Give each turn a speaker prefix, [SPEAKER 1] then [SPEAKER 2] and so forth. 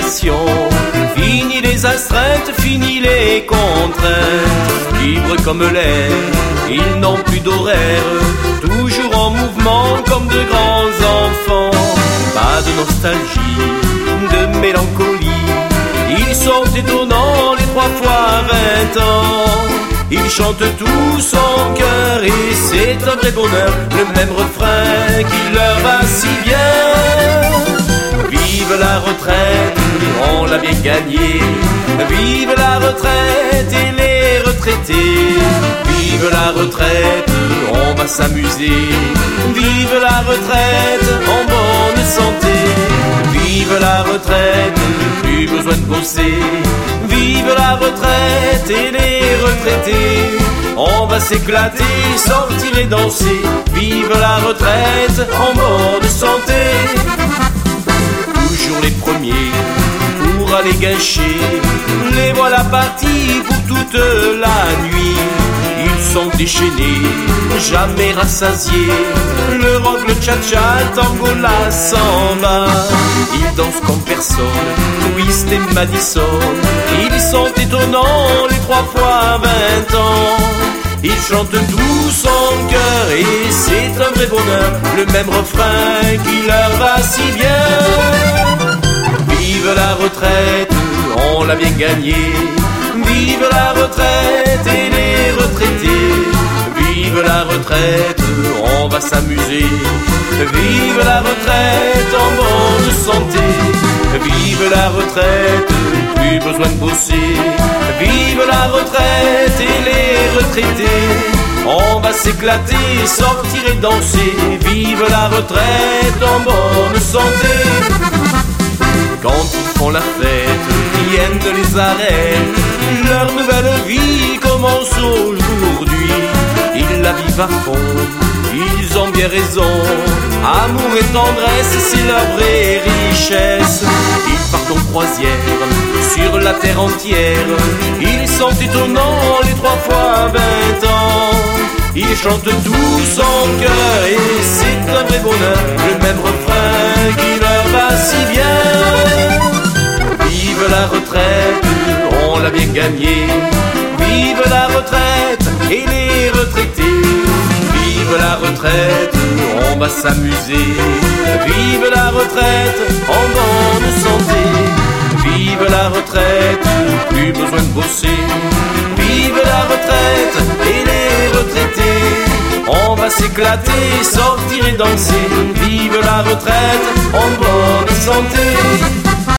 [SPEAKER 1] pression. Fini les astreintes, fini les contraintes. Libres comme l'air, ils n'ont plus d'horaire. Toujours en mouvement comme de grands enfants. Pas de nostalgie, de mélancolie. Ils sont étonnants les 3 fois 20 ans. Ils chantent tous en chœur et c'est un vrai bonheur. Le même refrain qui leur va si bien. Vive la retraite, on l'a bien gagnée. Vive la retraite et les retraités. Vive la retraite, on va s'amuser. Vive la retraite en bonne santé. Vive la retraite, plus besoin de bosser. Vive la retraite et les retraités. On va s'éclater, sortir et danser. Vive la retraite en bonne santé. Toujours les premiers pour aller gâcher. Les voilà partis pour toute la nuit. Ils sont déchaînés, jamais rassasiés. Le rock, le cha-cha, le tango, la samba. Ils dansent comme personne, Twist et Madison. Ils sont étonnants les 3 fois 20 ans. Ils chantent tous en chœur et c'est un vrai bonheur. Le même refrain qui leur va si bien. Vive la retraite, on l'a bien gagnée. Vive la retraite et les retraités. Vive la retraite, on va s'amuser. Vive la retraite en bonne santé. Vive la retraite, plus besoin de bosser. Vive la retraite et les retraités. On va s'éclater, sortir et danser. Vive la retraite en bonne santé. Quand ils font la fête, rien ne les arrête. Leur nouvelle vie commence aujourd'hui. Ils la vivent à fond, ils ont bien raison. Amour et tendresse, c'est leur vraie richesse. Ils partent en croisière, sur la terre entière. Ils sont étonnants les 3 fois 20 ans. Ils chantent tous en chœur et c'est un vrai bonheur. Le même refrain qui leur va si bien. Vive la retraite, on l'a bien gagnée. Vive la retraite et les retraités. Vive la retraite, on va s'amuser. Vive la retraite en bonne santé. Vive la retraite, plus besoin de bosser. Vive la retraite et les retraités. On va s'éclater, sortir et danser. Vive la retraite en bonne santé.